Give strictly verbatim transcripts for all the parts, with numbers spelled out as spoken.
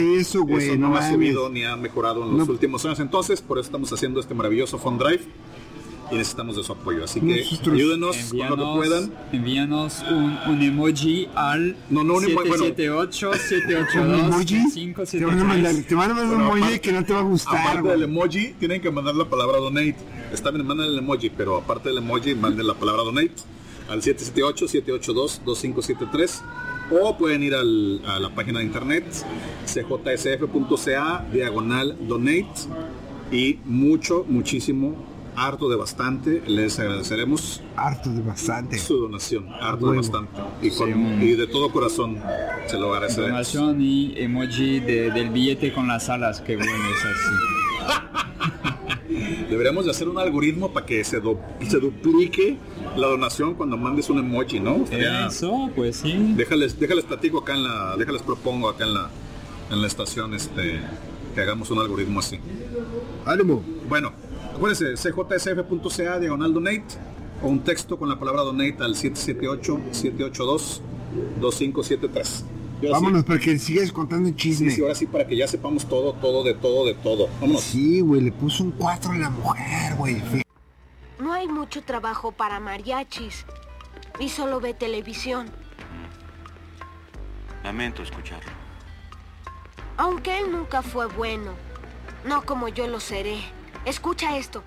Eso, güey. Eso no, no ha mames. subido ni ha mejorado en los No. últimos años. Entonces, por eso estamos haciendo este maravilloso Fund Drive y necesitamos de su apoyo. Así que Nosotros- ayúdenos con Envíanos, lo que puedan. envíanos un, un emoji al No, no, un emoji, bueno. siete siete ocho, siete ocho ¿Un dos, emoji? cinco Te siete van a mandar, tres. te van a mandar Bueno, un emoji aparte- que no te va a gustar, Aparte güey. del emoji, tienen que mandar la palabra donate. Está bien, manden el emoji, pero aparte del emoji, manden la palabra donate al siete siete ocho, siete ocho dos, dos cinco siete tres o pueden ir al, a la página de internet c j s f punto c a diagonal donate y mucho, muchísimo, harto de bastante, les agradeceremos Harto de bastante. su donación, harto Huevo. de bastante y, con, Sí, un- y de todo corazón se lo agradeceremos. Donación y emoji de- del billete con las alas, que bueno es así. Deberíamos de hacer un algoritmo para que se, do- se duplique la donación cuando mandes un emoji, ¿no? Estaría- Eso, pues sí. Déjales, déjales platico acá en la, déjales propongo acá en la, en la estación, este, que hagamos un algoritmo así. Ánimo. Bueno, acuérdense, c j s f punto c a diagonal donate o un texto con la palabra donate al siete siete ocho, siete ocho dos, dos cinco siete tres. Y ahora sí- Vámonos, para que sigas contando el Sí, chisme. sí, ahora sí, para que ya sepamos todo, todo, de todo, de todo. Vámonos. Sí, güey, le puso un cuatro a la mujer, güey. Fí- No hay mucho trabajo para mariachis y solo ve televisión. Lamento escucharlo. Aunque él nunca fue bueno, no como yo lo seré. Escucha esto.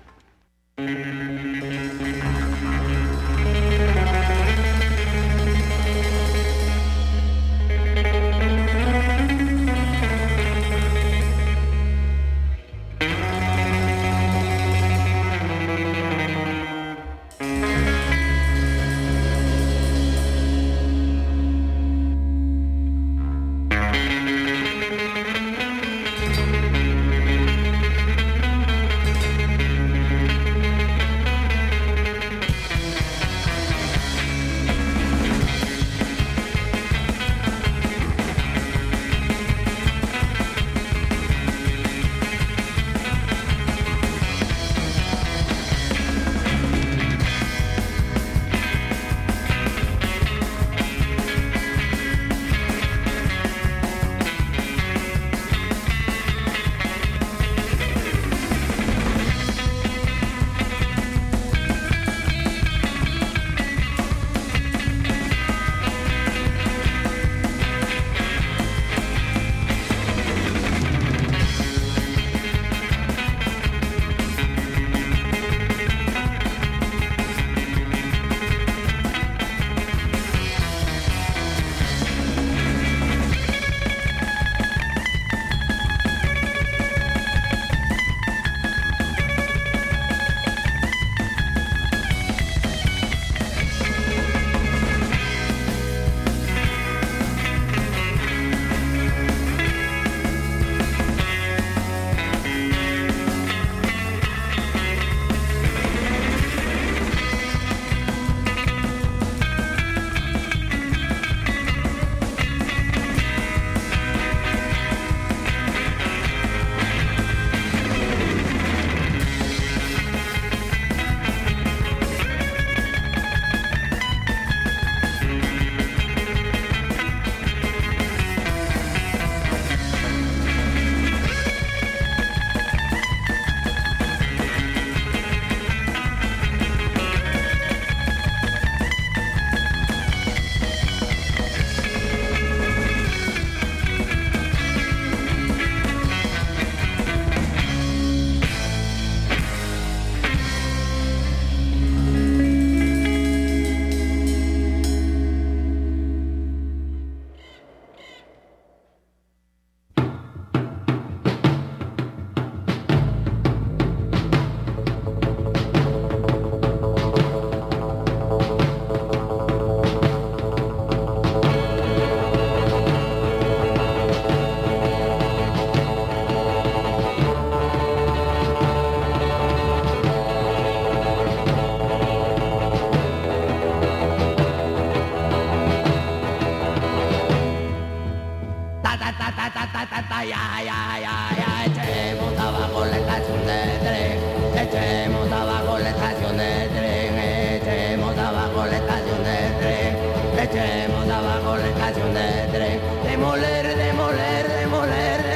Echemos abajo la estación de tren, echemos abajo la estación de tren, echemos abajo la estación de tren. Demoler, demoler, demoler,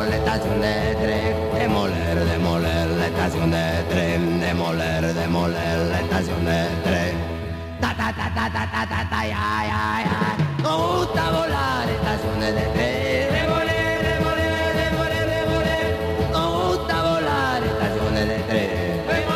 la estación de tren. Demoler, demoler la estación de tren. Demoler, demoler la estación de tren. Ta ta ta ta ta ta ta ta ya ya ya. Nos gusta volar estaciones de tren. Demoler, demoler, demoler, demoler. Nos gusta volar estaciones de tren.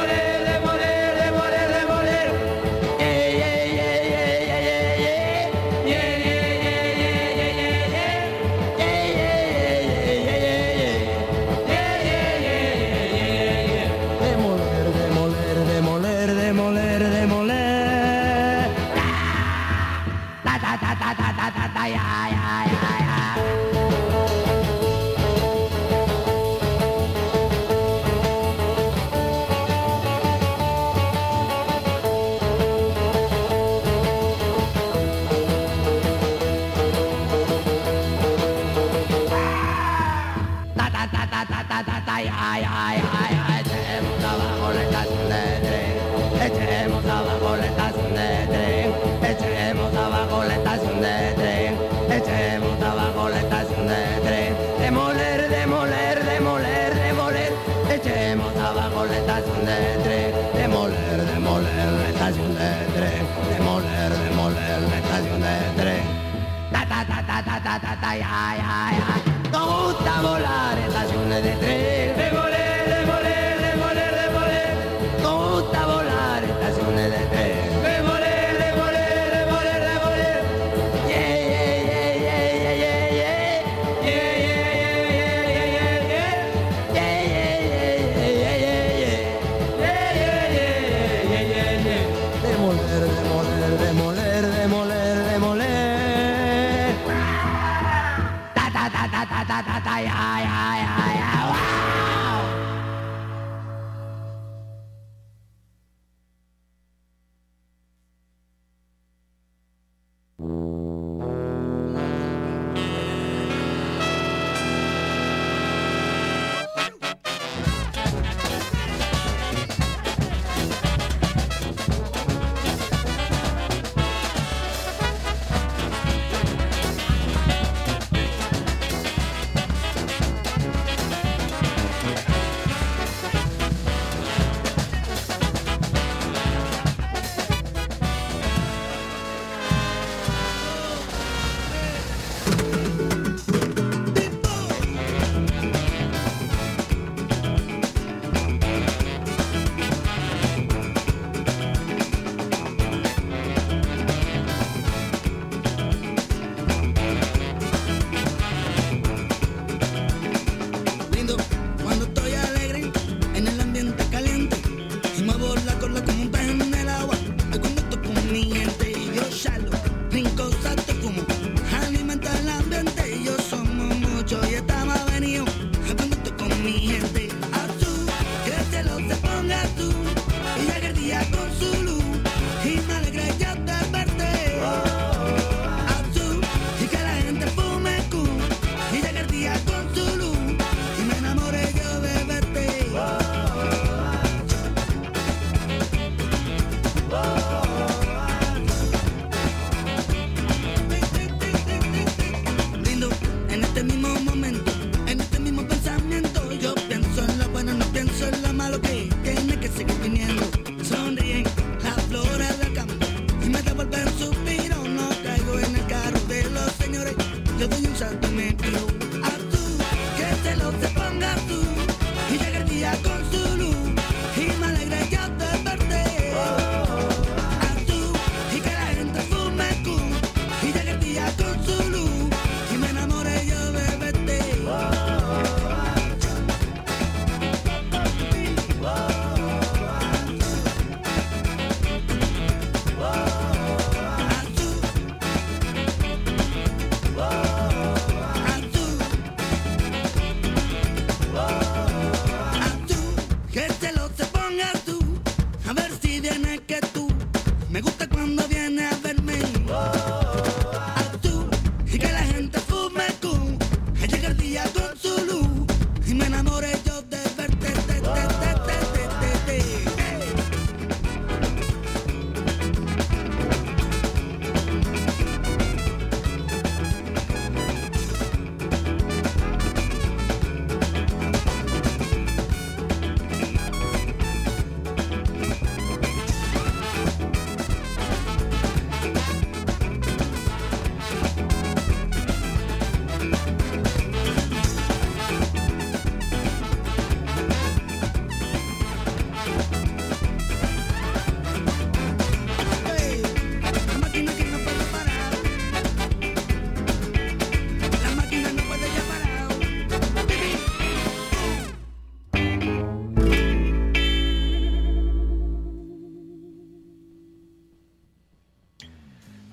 Echemos abajo la estación de tren, echemos abajo la estación de tren, echemos abajo la estación de tren, demoler, demoler, demoler, demoler, echemos abajo la estación de tren, demoler, demoler la estación de tren, demoler, demoler la estación de tren, ta ta ta ta ta ta ta ta ya ya ya, nos gusta volar estaciones de tren, demoler, demoler, demoler, demoler, nos gusta volar estaciones de tren. Demoler, demoler, demoler, demoler. Yeah, yeah, yeah, yeah, yeah, yeah. Yeah, yeah, yeah, yeah, yeah, yeah. Yeah, yeah, yeah, yeah, yeah, yeah. Yeah, yeah, yeah, yeah, yeah, yeah. Demoler, demoler, demoler, demoler, demoler. Ta ta ta ta ta ta ta ta ya ya ya ya. Wow.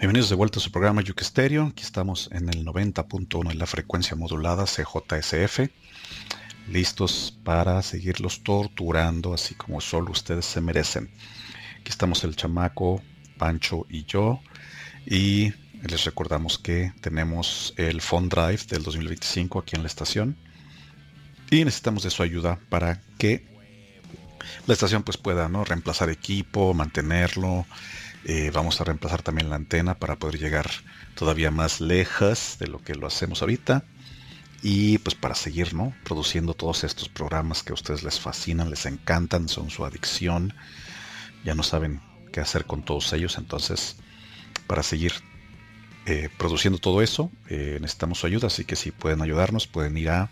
Bienvenidos de vuelta a su programa Yuke Stereo. Aquí estamos en el noventa punto uno en la frecuencia modulada C J S F, listos para seguirlos torturando así como solo ustedes se merecen. Aquí estamos el chamaco, Pancho y yo, y les recordamos que tenemos el Fund Drive del dos mil veinticinco aquí en la estación y necesitamos de su ayuda para que la estación pues pueda, ¿no?, reemplazar equipo, mantenerlo. Eh, vamos a reemplazar también la antena para poder llegar todavía más lejos de lo que lo hacemos ahorita y pues para seguir, ¿no?, produciendo todos estos programas que a ustedes les fascinan, les encantan, son su adicción, ya no saben qué hacer con todos ellos. Entonces, para seguir eh, produciendo todo eso eh, necesitamos su ayuda, así que si pueden ayudarnos pueden ir a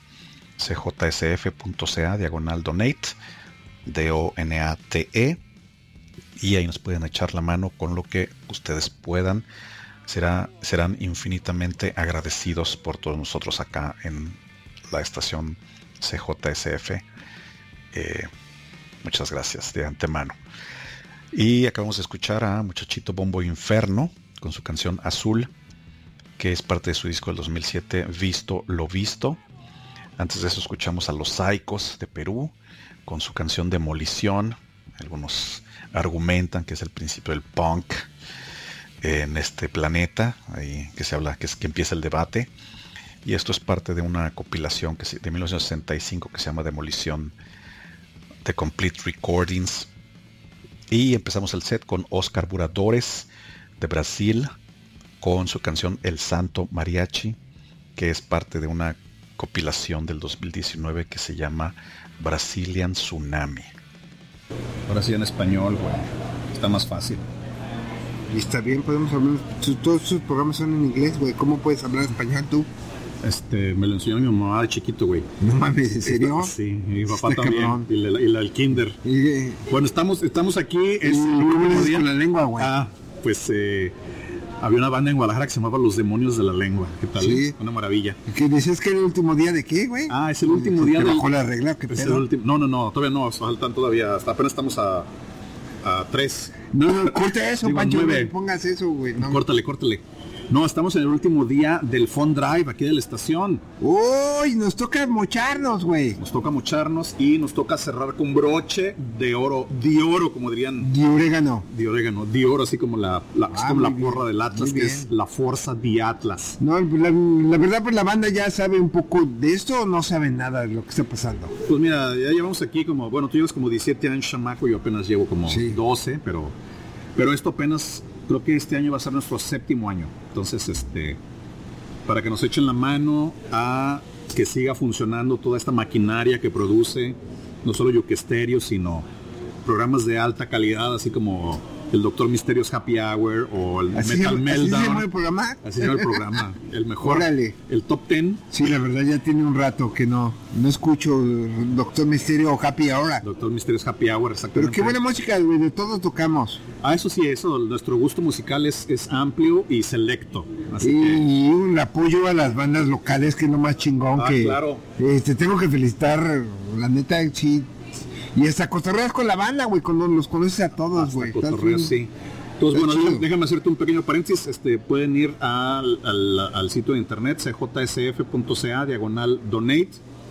cjsf.ca diagonal donate, D O N A T E, y ahí nos pueden echar la mano con lo que ustedes puedan. Será, serán infinitamente agradecidos por todos nosotros acá en la estación C J S F. Eh, muchas gracias de antemano. Y acabamos de escuchar a Muchachito Bombo Inferno con su canción Azul, que es parte de su disco del dos mil siete, Visto lo Visto. Antes de eso escuchamos a Los Saicos de Perú con su canción Demolición. Algunos argumentan que es el principio del punk en este planeta, ahí que se habla, que es que empieza el debate, y esto es parte de una compilación que se, de mil novecientos sesenta y cinco que se llama Demolición, The Complete Recordings. Y empezamos el set con Oscar Buradores de Brasil con su canción El Santo Mariachi, que es parte de una compilación del dos mil diecinueve que se llama Brazilian Tsunami. Ahora sí en español, güey. Está más fácil. Y está bien, podemos hablar. Todos sus programas son en inglés, güey. ¿Cómo puedes hablar español tú? Este, me lo enseñó mi mamá de chiquito, güey. No mames, ¿en serio? Sí, y mi papá Está también. cabrón. Y la, y la del kinder. Y, eh, Bueno, estamos, estamos aquí. Es el ¿Cómo último le haces día. con la lengua, güey? Ah, pues eh, había una banda en Guadalajara que se llamaba Los Demonios de la Lengua. ¿Qué tal? Sí. Una maravilla. ¿Que decías que era el último día de qué, güey? Ah, es el último día ¿Te del- bajó la regla? ¿Qué Es el pedo? último. No, no, no, todavía no, faltan todavía. Hasta apenas estamos a, a tres. No, no, corta eso, Digo, Pancho, no nueve. me pongas eso, güey. No. Córtale, córtale. No, estamos en el último día del Fund Drive aquí de la estación. Uy, nos toca mocharnos, güey. Nos toca mocharnos y nos toca cerrar con broche de oro, de oro, como dirían, Y orégano. de orégano, de oro, así como la, la, Ah, como la muy bien, porra del Atlas, muy que bien. es la fuerza de Atlas. No, la, la verdad, pues la banda ya sabe un poco de esto o no sabe nada de lo que está pasando. Pues mira, ya llevamos aquí como, bueno, tú llevas como diecisiete años, chamaco, yo apenas llevo como Sí. doce, pero, pero esto apenas, creo que este año va a ser nuestro séptimo año. Entonces, este, para que nos echen la mano a que siga funcionando toda esta maquinaria que produce, no solo Yuke Stereo, sino programas de alta calidad, así como el Doctor Misterios Happy Hour o el ¿Así, Metal se, ¿así se llama el Meltdown. programa? Así se llama el programa, el mejor, Órale. el top diez. Sí, la verdad ya tiene un rato que no, no escucho Doctor Misterio o Happy Ahora. Doctor Misterios Happy Hour, exactamente. Pero qué buena música, güey, de todos tocamos. Ah, eso sí, eso, nuestro gusto musical es, es amplio y selecto. Así Y, que, y un apoyo a las bandas locales, que es lo más chingón. Ah, que claro. eh, te tengo que felicitar, la neta, sí. Y hasta cotorreas con la banda, güey, cuando los conoces a todos, hasta güey. Estás cotorreo, bien- sí. Entonces, Está bueno, chido. déjame, déjame hacerte un pequeño paréntesis. Este, pueden ir al, al, al sitio de internet c j s f punto c a diagonal donate,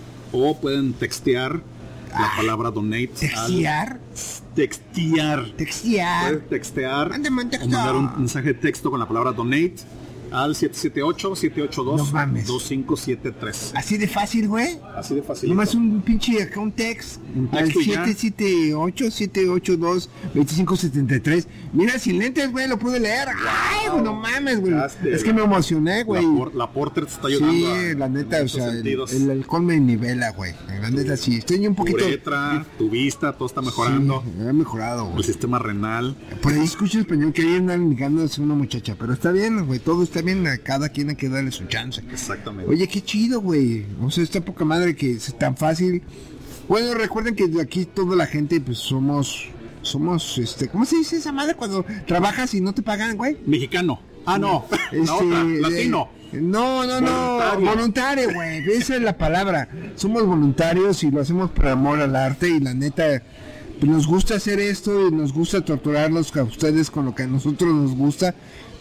o pueden textear la palabra donate. ¿Textear? Al, textear. Textear. Puedes textear Mándame un o texto. mandar un mensaje de texto con la palabra donate al siete siete ocho, siete ocho dos, No mames. dos cinco siete tres. Así de fácil, güey. Así de fácil. Nomás un pinche acá un text, Un al texto y ya. siete siete ocho, siete ocho dos, dos cinco siete tres. Mira, sin lentes, güey, lo pude leer. Ay, güey, no mames, güey. Hazte Es que la- me emocioné, La, güey. por- la Porter te está ayudando. Sí, a- la neta, en o sea, muchos el, sentidos. el alcohol me nivela, güey. La neta, sí. Estoy un Tu poquito... uretra, tu vista, todo está mejorando. Sí, ha mejorado, El güey. sistema renal. Por ahí escucho español que ahí andan ligándose una muchacha, pero está bien, güey, todo está bien, a cada quien hay que darle su chance. Exactamente. Oye, qué chido, güey. O sea, esta poca madre que es tan fácil. Bueno, recuerden que de aquí toda la gente, pues somos, somos, este, ¿cómo se dice esa madre cuando trabajas y no te pagan, güey? Mexicano. Ah, no. Este, La otra, eh, latino. No, no, no, Voluntario. voluntario, güey. Esa es la palabra. Somos voluntarios y lo hacemos por amor al arte y la neta, pues nos gusta hacer esto y nos gusta torturarlos a ustedes con lo que a nosotros nos gusta.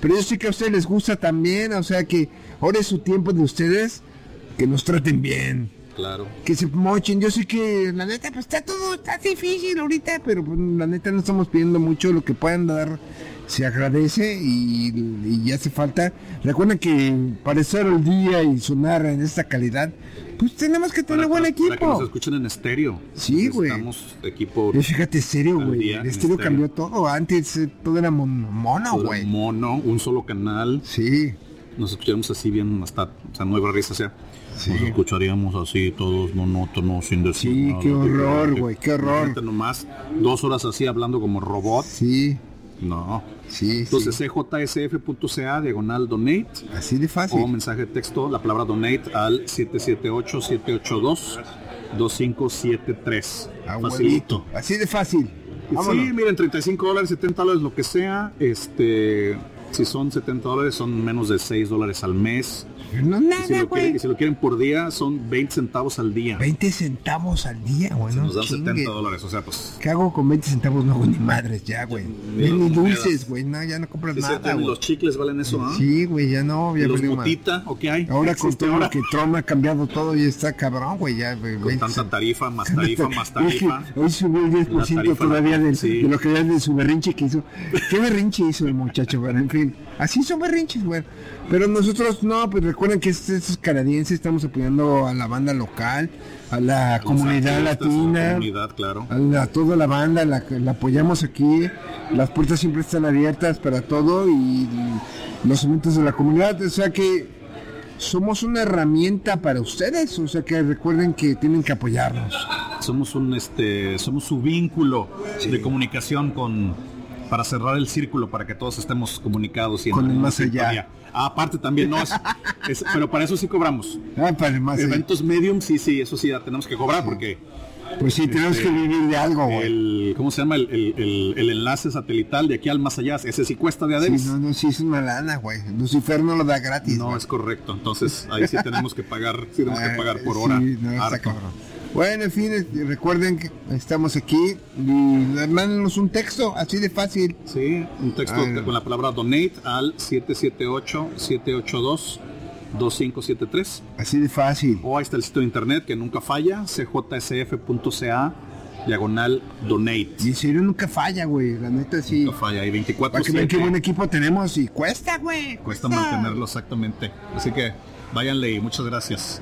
Pero yo sé que a ustedes les gusta también, o sea que ahora es su tiempo de ustedes, que nos traten bien. Claro. Que se mochen, yo sé que la neta pues está todo, está difícil ahorita, pero pues, la neta no estamos pidiendo mucho, lo que puedan dar se agradece y, y ya hace falta. Recuerden que para estar el día y sonar en esta calidad, pues tenemos que tener buen equipo. Para que nos escuchen en estéreo. Sí, güey. Necesitamos equipo. Y fíjate, serio, al güey. día El en estéreo estéreo. cambió todo. Antes eh, todo era mon- mono, Todo güey. mono, un solo canal. Sí. Nos escucharíamos así bien hasta, o sea, nueva risa, o sea, Sí. nos escucharíamos así todos monótonos, sin decir Sí, nada, qué horror, que- güey, qué horror. Imagínate nomás dos horas así hablando como robot. Sí, No. sí, Entonces, sí. c j s f punto c a diagonal donate Así de fácil. o mensaje de texto, la palabra donate al siete siete ocho, siete ocho dos, dos cinco siete tres. Ah, Facilito. huevito. Así de fácil. Sí, Vámonos. miren, treinta y cinco dólares, setenta dólares, lo que sea. Este, si son setenta dólares, son menos de seis dólares al mes. No Y si, nada, lo quieren, güey. y si lo quieren por día, son veinte centavos al día. veinte centavos al día, güey. No Nos dan chingue. setenta dólares, o sea, pues. ¿Qué hago con veinte centavos? No hago ni madres ya, güey. Ni Ni las dulces, monedas. güey. No, ya no compras ¿Y si nada, ni güey. los chicles valen eso, ah? Sí, güey, ya no. ¿Y Ya los perdí más. motita o qué hay? Ahora con ¿Existe todo ahora? lo que Trump ha cambiado todo y está cabrón, güey. Ya, güey. Con veinte tanta centavos. tarifa, más tarifa, más Es tarifa. que hoy subió el diez por ciento La tarifa, todavía del- sí. de lo que era de su berrinche que hizo. ¿Qué berrinche hizo el muchacho? Bueno, en fin, así son berrinches, güey. Pero nosotros no, pues recuerden que estos, estos canadienses estamos apoyando a la banda local, a la comunidad Los artistas, latina, la comunidad, claro. a, la- a toda la banda, la, la apoyamos aquí. Las puertas siempre están abiertas para todo y los eventos de la comunidad. O sea que somos una herramienta para ustedes. O sea que recuerden que tienen que apoyarnos. Somos un este, somos su vínculo de comunicación con para cerrar el círculo, para que todos estemos comunicados y en Con el en más allá. sintonía. Ah, aparte también no es, es- pero para eso sí cobramos. Ah, para más allá. Eventos medium, sí, sí, eso sí ya tenemos que cobrar porque Pues sí, tenemos Este, que vivir de algo, güey. el, ¿cómo se llama? El, el- el- el enlace satelital de aquí al más allá, ese sí cuesta de Sí, Adels. no, no, sí es una lana, güey. Lucifer no lo da gratis. No, güey. es correcto. Entonces ahí sí tenemos que pagar, sí tenemos que Ah, pagar por sí, hora. no, está harto. cabrón. Bueno, en fin, eh, recuerden que estamos aquí y mándenos un texto, así de fácil. Sí, un texto Ah, no. con la palabra donate al siete siete ocho, siete ocho dos, dos cinco siete tres. Así de fácil. O ahí está el sitio de internet que nunca falla, c j s f punto c a diagonal donate. Y en serio nunca falla, güey. La neta sí. Nunca falla, y veinticuatro Para que vean qué siete. buen equipo tenemos y cuesta, güey. Cuesta mantenerlo exactamente. Así que váyanle y muchas gracias.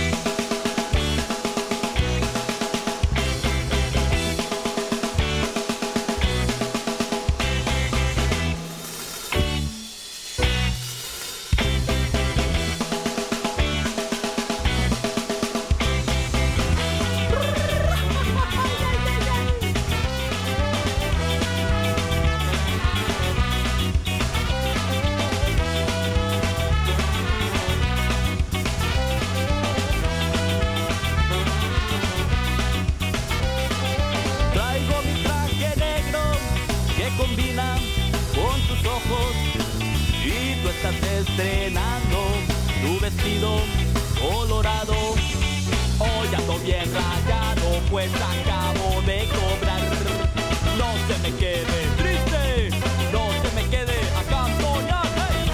Traigo mi traje negro que combina con tus ojos y tú estás estrenando tu vestido colorado. Hoy ando bien rayado pues acabo de cobrar. No se me quede triste, no se me quede a camponear. ¡Hey!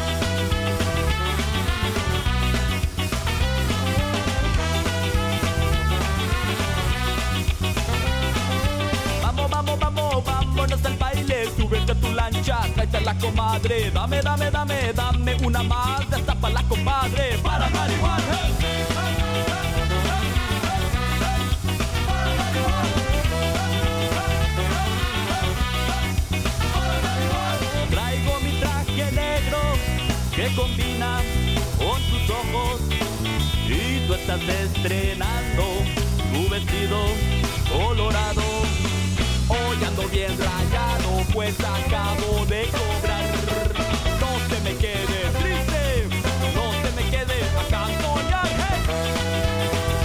Vamos, vamos, vamos, vámonos al baile. Súbete a tu lancha, tráete a la comadre. Dame, dame, dame, dame una más. Esta para la comadre, para marihuana. Traigo mi traje negro que combina con tus ojos y tú estás estrenando tu vestido colorado. Hoy ando bien rayado pues acabo de cobrar. No se me quede triste, no se me quede a camponear. ¡Hey!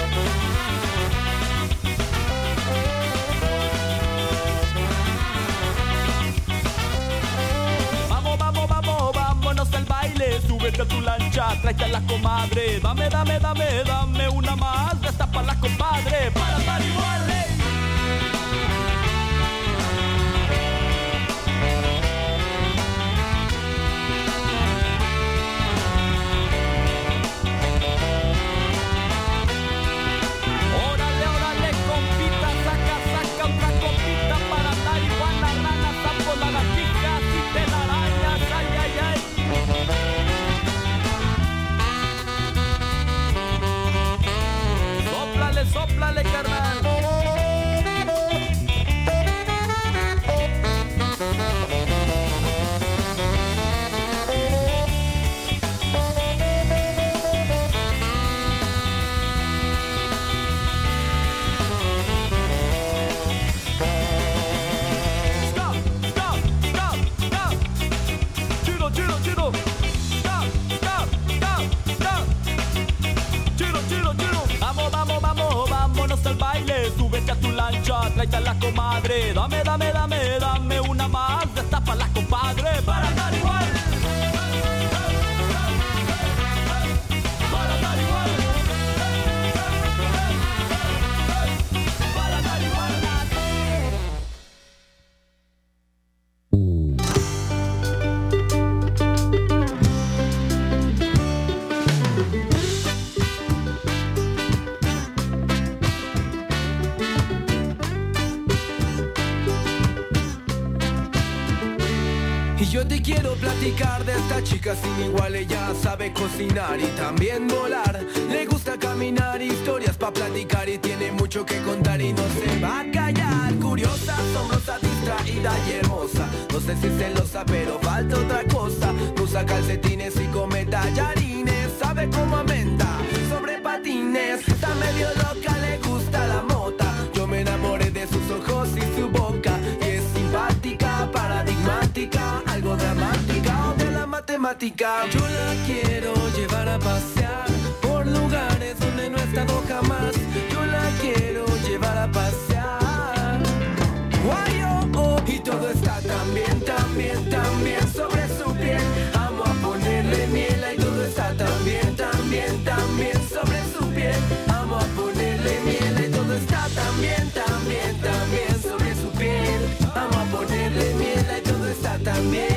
Vamos, vamos, vamos, vámonos al baile. Súbete a tu lancha, tráete a la comadre. Dame, dame, dame, dame una más. De esta para la compadre, para marihuana. Tráete a la comadre, dame, dame, dame, dame una más, destapa la compadre para dar igual. Para dar igual. Para dar igual. Yo te quiero platicar de esta chica sin igual. Ella sabe cocinar y también volar. Le gusta caminar, historias pa' platicar y tiene mucho que contar y no se va a callar. Curiosa, asombrosa, distraída y hermosa. No sé si celosa, pero falta otra cosa. No usa calcetines y come tallarines. Sabe cómo aumenta sobre patines. Está medio loca, le gusta la mota. Yo me enamoré de sus ojos y su boca. Y es simpática, paradigmática, algo dramática o de la matemática. Yo la quiero llevar a pasear por lugares donde no he estado jamás. Yo la quiero llevar a pasear. Guay, oh, oh. Y todo está tan bien, tan bien, tan bien sobre su piel. Amo a ponerle miel y todo está tan bien, tan bien, tan bien sobre su piel. Amo a ponerle miel y todo está tan bien, tan bien, tan bien sobre su piel. Amo a ponerle miel y todo está tan bien.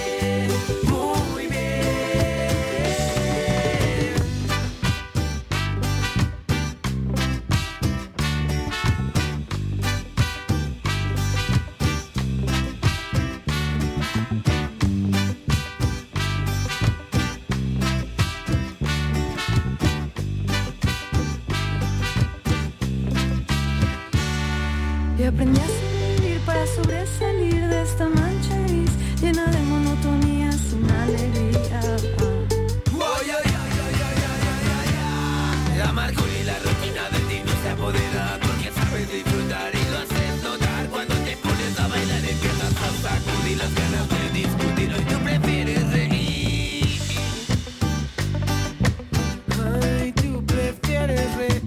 Y aprendí a seguir para sobresalir de esta mancha gris llena de monotonía sin alegría. La amargura y la rutina de ti no se apodera, porque sabes disfrutar y lo haces notar. Cuando te pones a bailar empiezas a sacudir las ganas de discutir. Hoy tú prefieres reír. Ay, tú prefieres reír.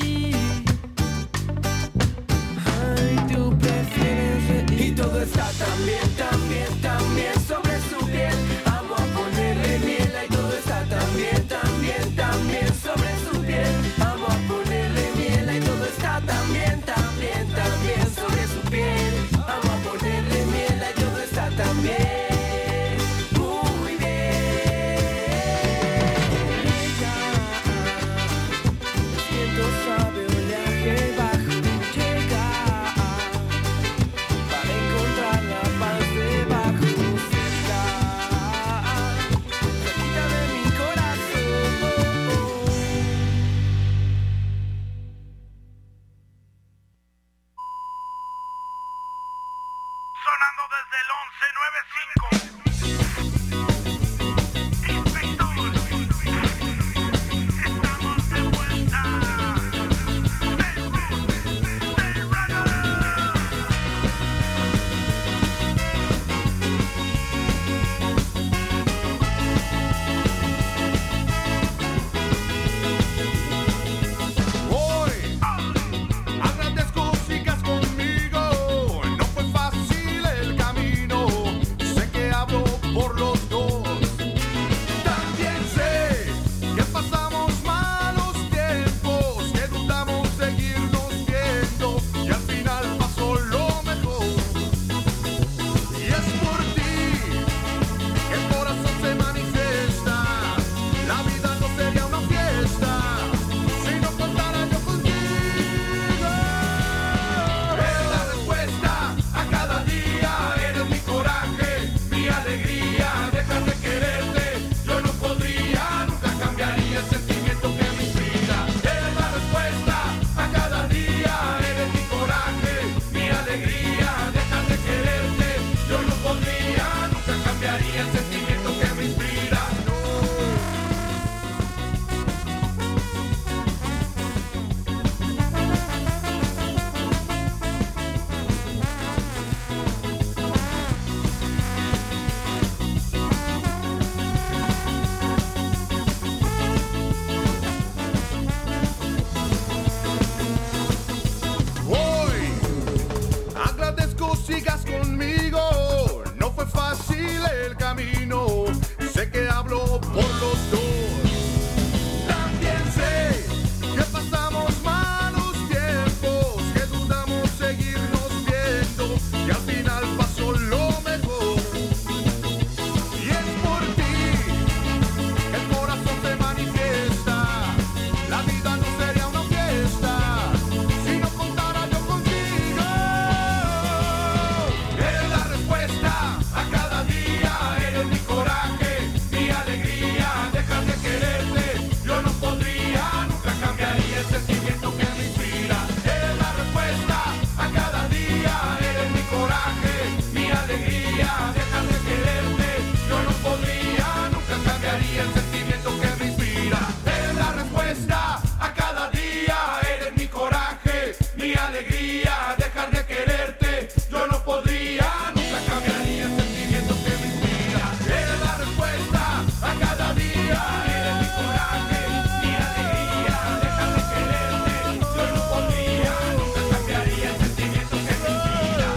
Y todo está tan bien, tan bien, tan bien sobre su piel. Amo a ponerle miel y todo está tan bien, tan bien, tan bien sobre su piel. Amo a ponerle miel y todo está tan bien, tan bien, tan bien sobre su piel. Amo a ponerle miel y todo está tan bien, muy bien. Ella, siento sabe oleaje bajo, llega para encontrar la paz debajo, cerca, cerquita de mi corazón. Sonando desde el once noventa y cinco. Inspector, estamos de vuelta. Hoy, a grandes cositas conmigo. No fue fácil el camino. Sé que camino. Sé que hablo por los dos. También sé que pasamos malos tiempos, que dudamos seguirnos viendo, y al final pasó lo mejor. Y es por ti que el corazón se manifiesta. La vida no sería una fiesta si no contara yo contigo. Eres la respuesta a cada día, eres mi coraje, mi alegría. Dejar de quererte, yo no podría, nunca cambiaría el sentimiento que me inspira. Eres la respuesta a cada día, eres mi coraje, mi alegría. Dejar de quererte, yo no podría, nunca cambiaría el sentimiento que me inspira. Eres la respuesta a cada día, eres mi coraje, mi alegría. Dejar de quererte, yo no podría, nunca cambiaría el sentimiento que me inspira. Eres la respuesta a cada día, eres mi coraje, mi alegría. Dejar de quererte, yo no podría, nunca cambiaría el sentimiento que me inspira.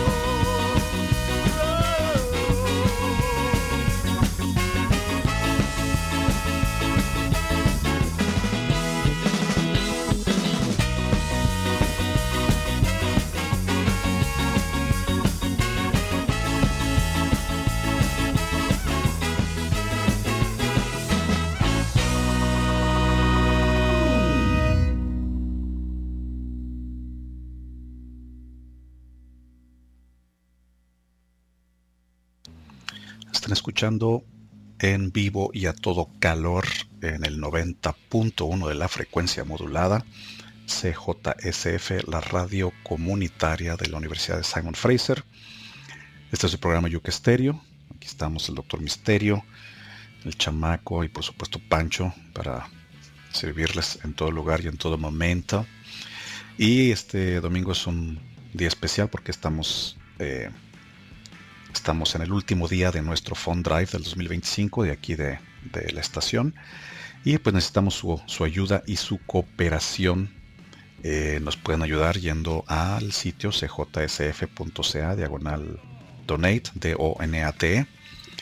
Están escuchando en vivo y a todo calor en el noventa punto uno de la frecuencia modulada, C J S F, la radio comunitaria de la Universidad de Simon Fraser. Este es el programa Yuca Estéreo. Aquí estamos el Doctor Misterio, el Chamaco y por supuesto Pancho para servirles en todo lugar y en todo momento. Y este domingo es un día especial porque estamos... Eh, Estamos en el último día de nuestro Fund Drive del dos mil veinticinco de aquí de, de la estación y pues necesitamos su, su ayuda y su cooperación. Eh, nos pueden ayudar yendo al sitio c j s f punto c a diagonal donate, D O N A T E,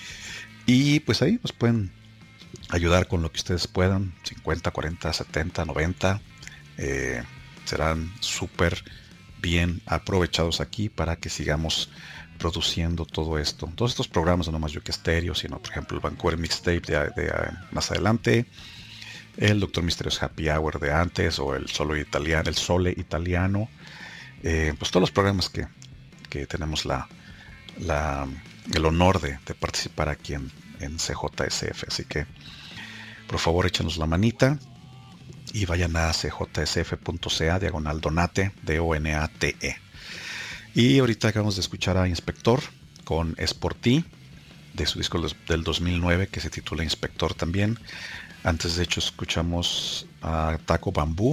y pues ahí nos pueden ayudar con lo que ustedes puedan, cincuenta, cuarenta, setenta, noventa, eh, serán súper bien aprovechados aquí para que sigamos produciendo todo esto, todos estos programas, no nomás Yuca Estéreo, sino por ejemplo el Vancouver Mixtape de, de, de más adelante, el Doctor Misterios Happy Hour de antes, o el Solo Italiano, el Sole Italiano, eh, pues todos los programas que, que tenemos la, la, el honor de, de participar aquí en, en C J S F, así que por favor échenos la manita y vayan a c j s f punto c a diagonal donate, D O N A T E. Y ahorita acabamos de escuchar a Inspector con Es por ti, de su disco del dos mil nueve que se titula Inspector también. Antes de hecho escuchamos a Taco Bambú